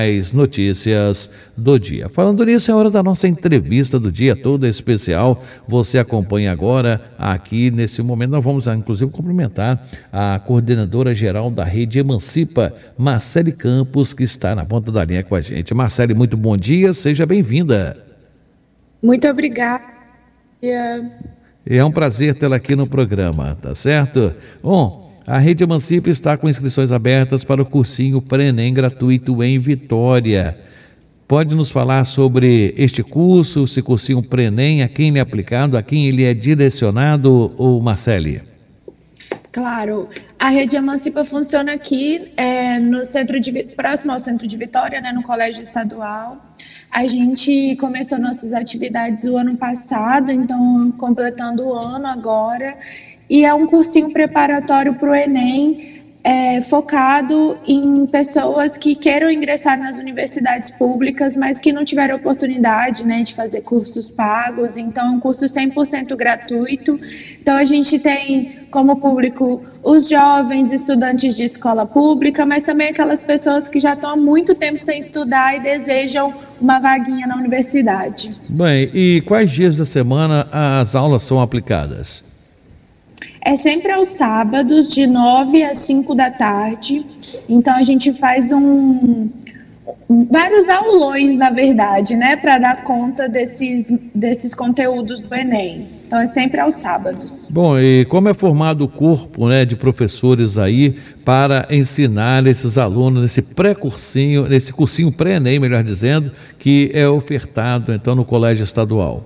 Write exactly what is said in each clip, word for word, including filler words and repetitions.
As notícias do dia. Falando nisso, é hora da nossa entrevista do dia, toda especial. Você acompanha agora aqui nesse momento. Nós vamos, inclusive, cumprimentar a coordenadora geral da Rede Emancipa, Marcele Campos, que está na ponta da linha com a gente. Marcele, muito bom dia, seja bem-vinda. Muito obrigada. É um prazer tê-la aqui no programa, tá certo? Bom, a Rede Emancipa está com inscrições abertas para o cursinho Pré-ENEM gratuito em Vitória. Pode nos falar sobre este curso, esse cursinho Pré-ENEM, a quem ele é aplicado, a quem ele é direcionado, ou Marcele? Claro, a Rede Emancipa funciona aqui é, no centro de, próximo ao centro de Vitória, né, no Colégio Estadual. A gente começou nossas atividades o ano passado, então completando o ano agora. E é um cursinho preparatório para o Enem, é, focado em pessoas que queiram ingressar nas universidades públicas, mas que não tiveram oportunidade, né, de fazer cursos pagos. Então, é um curso cem por cento gratuito. Então, a gente tem como público os jovens, estudantes de escola pública, mas também aquelas pessoas que já estão há muito tempo sem estudar e desejam uma vaguinha na universidade. Bem, e quais dias da semana as aulas são aplicadas? É sempre aos sábados, de nove às cinco da tarde. Então, a gente faz um, vários aulões, na verdade, né, para dar conta desses, desses conteúdos do Enem. Então, é sempre aos sábados. Bom, e como é formado o corpo, né, de professores aí para ensinar esses alunos, esse pré-cursinho, nesse cursinho pré-ENEM, melhor dizendo, que é ofertado, então, no Colégio Estadual?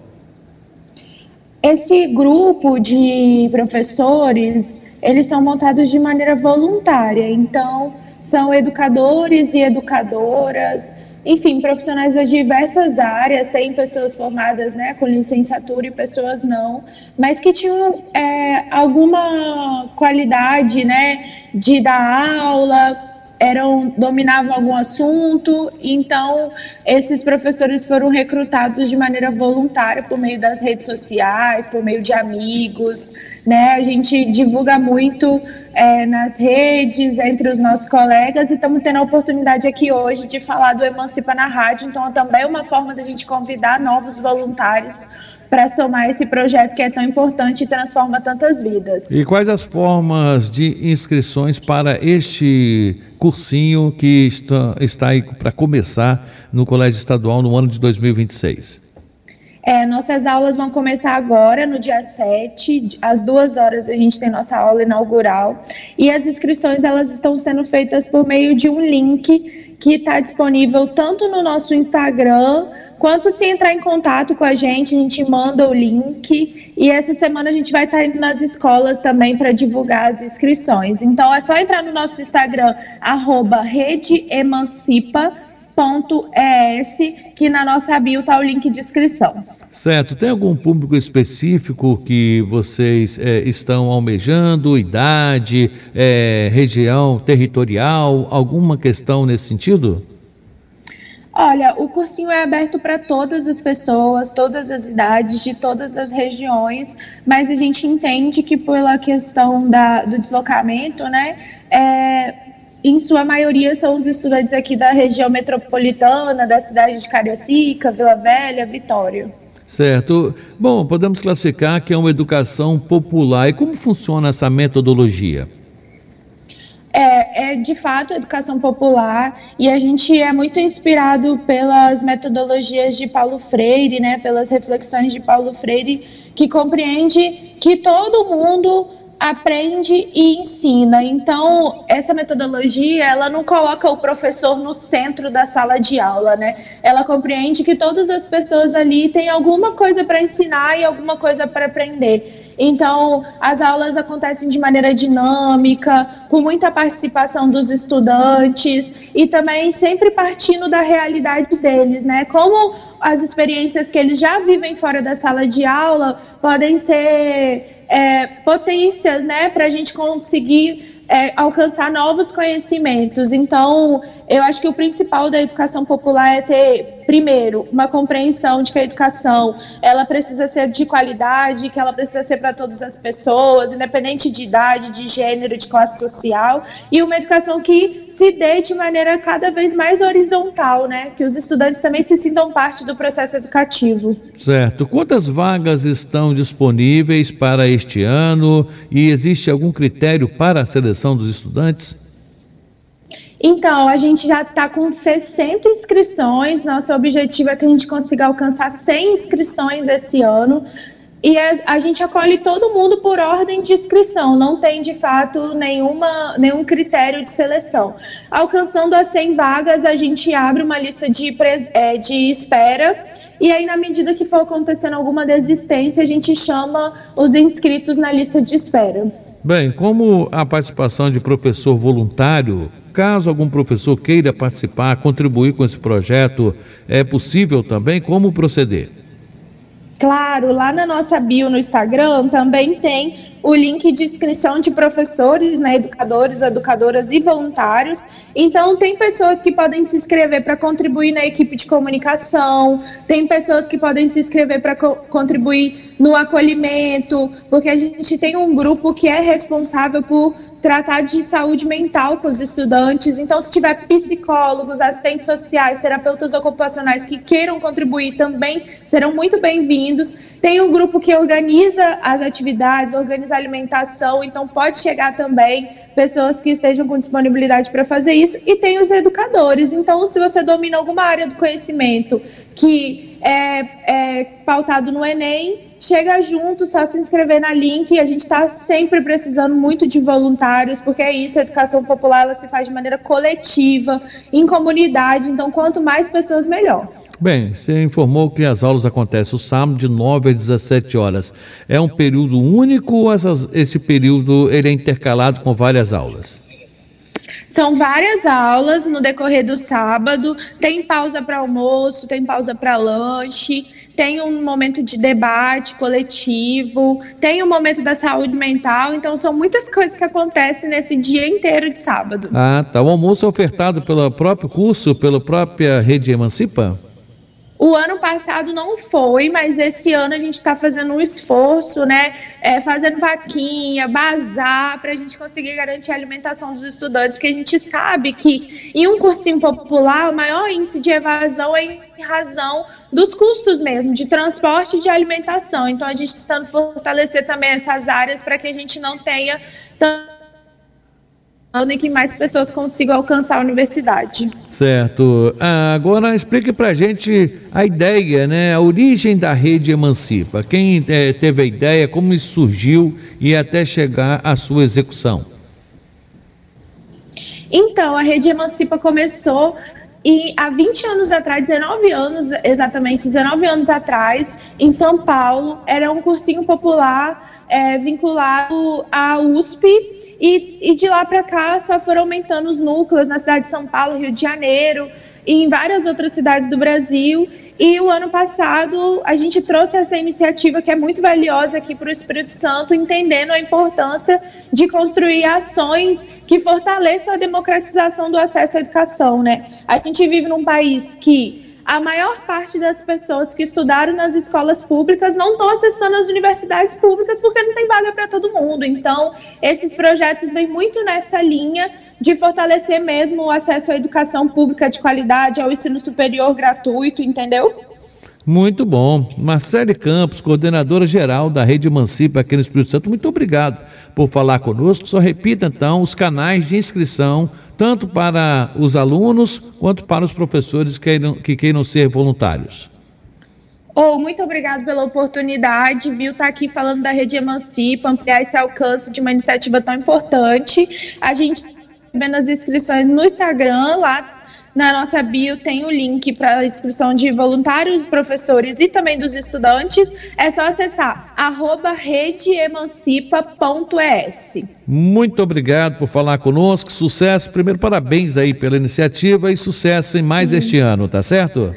Esse grupo de professores, eles são montados de maneira voluntária, então são educadores e educadoras, enfim, profissionais das diversas áreas, tem pessoas formadas, né, com licenciatura e pessoas não, mas que tinham é, alguma qualidade, né, de dar aula, eram, dominavam algum assunto, então esses professores foram recrutados de maneira voluntária por meio das redes sociais, por meio de amigos, né? A gente divulga muito é, nas redes, entre os nossos colegas, e estamos tendo a oportunidade aqui hoje de falar do Emancipa na rádio, então é também uma forma da gente convidar novos voluntários para somar esse projeto que é tão importante e transforma tantas vidas. E quais as formas de inscrições para este cursinho que está, está aí para começar no Colégio Estadual no ano de dois mil e vinte e seis? É, nossas aulas vão começar agora, no dia sete, às duas horas a gente tem nossa aula inaugural, e as inscrições elas estão sendo feitas por meio de um link que está disponível tanto no nosso Instagram, quanto se entrar em contato com a gente, a gente manda o link, e essa semana a gente vai estar indo nas escolas também para divulgar as inscrições. Então é só entrar no nosso Instagram, arroba redeemancipa ponto es, que na nossa bio está o link de inscrição. Certo, tem algum público específico que vocês é, estão almejando, idade, é, região territorial, alguma questão nesse sentido? Olha, o cursinho é aberto para todas as pessoas, todas as idades, de todas as regiões, mas a gente entende que pela questão da, do deslocamento, né, é, em sua maioria são os estudantes aqui da região metropolitana, da cidade de Cariacica, Vila Velha, Vitória. Certo. Bom, podemos classificar que é uma educação popular. E como funciona essa metodologia? É, é de fato educação popular, e a gente é muito inspirado pelas metodologias de Paulo Freire, né, pelas reflexões de Paulo Freire, que compreende que todo mundo aprende e ensina. Então, essa metodologia, ela não coloca o professor no centro da sala de aula, né? Ela compreende que todas as pessoas ali têm alguma coisa para ensinar e alguma coisa para aprender. Então, as aulas acontecem de maneira dinâmica, com muita participação dos estudantes e também sempre partindo da realidade deles, né? Como as experiências que eles já vivem fora da sala de aula podem ser é, potências, né, para a gente conseguir é, alcançar novos conhecimentos. Então, eu acho que o principal da educação popular é ter, primeiro, uma compreensão de que a educação, ela precisa ser de qualidade, que ela precisa ser para todas as pessoas, independente de idade, de gênero, de classe social, e uma educação que se dê de maneira cada vez mais horizontal, né? Que os estudantes também se sintam parte do processo educativo. Certo. Quantas vagas estão disponíveis para este ano e existe algum critério para a seleção dos estudantes? Então, a gente já está com sessenta inscrições, nosso objetivo é que a gente consiga alcançar cem inscrições esse ano, e a, a gente acolhe todo mundo por ordem de inscrição, não tem de fato nenhuma, nenhum critério de seleção. Alcançando as cem vagas, a gente abre uma lista de, pres, é, de espera, e aí na medida que for acontecendo alguma desistência, a gente chama os inscritos na lista de espera. Bem, como a participação de professor voluntário, caso algum professor queira participar, contribuir com esse projeto, é possível também? Como proceder? Claro, lá na nossa bio no Instagram também tem o link de inscrição de professores, né, educadores, educadoras e voluntários. Então, tem pessoas que podem se inscrever para contribuir na equipe de comunicação, tem pessoas que podem se inscrever para co- contribuir no acolhimento, porque a gente tem um grupo que é responsável por tratar de saúde mental com os estudantes. Então, se tiver psicólogos, assistentes sociais, terapeutas ocupacionais que queiram contribuir também serão muito bem-vindos. Tem um grupo que organiza as atividades, organiza a alimentação, então pode chegar também pessoas que estejam com disponibilidade para fazer isso. E tem os educadores. Então, se você domina alguma área do conhecimento que é, é pautado no Enem, chega junto, só se inscrever na link. A gente está sempre precisando muito de voluntários, porque é isso, a educação popular ela se faz de maneira coletiva, em comunidade, então quanto mais pessoas, melhor. Bem, você informou que as aulas acontecem o sábado de nove às dezessete horas. É um período único ou essas, esse período ele é intercalado com várias aulas? São várias aulas no decorrer do sábado, tem pausa para almoço, tem pausa para lanche, tem um momento de debate coletivo, tem um momento da saúde mental, então são muitas coisas que acontecem nesse dia inteiro de sábado. Ah, tá. O almoço é ofertado pelo próprio curso, pela própria Rede Emancipa? O ano passado não foi, mas esse ano a gente está fazendo um esforço, né? É, fazendo vaquinha, bazar, para a gente conseguir garantir a alimentação dos estudantes, porque a gente sabe que em um cursinho popular o maior índice de evasão é em razão dos custos mesmo, de transporte e de alimentação. Então a gente está tentando fortalecer também essas áreas para que a gente não tenha tanto e que mais pessoas consigam alcançar a universidade. Certo. Ah, agora explique pra gente a ideia, né? A origem da Rede Emancipa. Quem é, teve a ideia, como isso surgiu e até chegar à sua execução? Então, a Rede Emancipa começou e há vinte anos atrás, dezenove anos, exatamente dezenove anos atrás, em São Paulo, era um cursinho popular é, vinculado à U S P. E, e de lá para cá só foram aumentando os núcleos na cidade de São Paulo, Rio de Janeiro e em várias outras cidades do Brasil. E o ano passado a gente trouxe essa iniciativa que é muito valiosa aqui para o Espírito Santo, entendendo a importância de construir ações que fortaleçam a democratização do acesso à educação, né? A gente vive num país que a maior parte das pessoas que estudaram nas escolas públicas não estão acessando as universidades públicas porque não tem vaga para todo mundo. Então, esses projetos vêm muito nessa linha de fortalecer mesmo o acesso à educação pública de qualidade, ao ensino superior gratuito, entendeu? Muito bom. Marcele Campos, coordenadora geral da Rede Emancipa aqui no Espírito Santo, muito obrigado por falar conosco. Só repita então os canais de inscrição, tanto para os alunos quanto para os professores que queiram, que queiram ser voluntários. Oh, muito obrigado pela oportunidade, viu, estar aqui falando da Rede Emancipa, ampliar esse alcance de uma iniciativa tão importante. A gente está vendo as inscrições no Instagram, lá na nossa bio tem o link para a inscrição de voluntários, professores e também dos estudantes. É só acessar arroba redeemancipa ponto es. Muito obrigado por falar conosco, sucesso, primeiro parabéns aí pela iniciativa e sucesso em mais Sim. este ano, tá certo?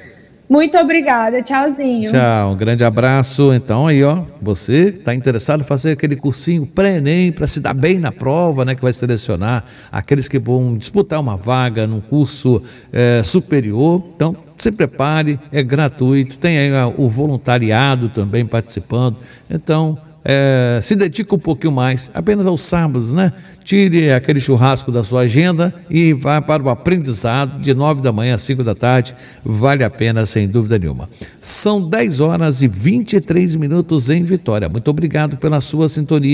Muito obrigada, tchauzinho. Tchau, um grande abraço. Então aí, ó, você está interessado em fazer aquele cursinho pré-ENEM para se dar bem na prova, né, que vai selecionar aqueles que vão disputar uma vaga num curso é, superior. Então, se prepare, é gratuito, tem aí ó, o voluntariado também participando. Então, É, se dedica um pouquinho mais, apenas aos sábados, né? Tire aquele churrasco da sua agenda e vá para o aprendizado de nove da manhã às cinco da tarde, vale a pena sem dúvida nenhuma. São dez horas e vinte e três minutos em Vitória. Muito obrigado pela sua sintonia.